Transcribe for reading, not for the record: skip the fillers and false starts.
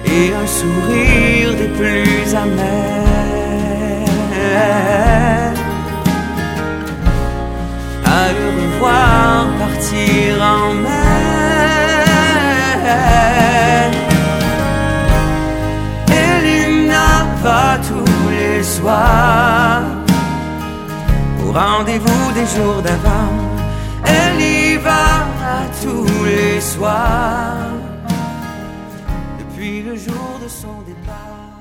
et un sourire des plus amers. À le revoir partir en mer. Elina va tous les soirs au rendez-vous des jours d'avant. Elle y va tous les soirs depuis le jour de son départ.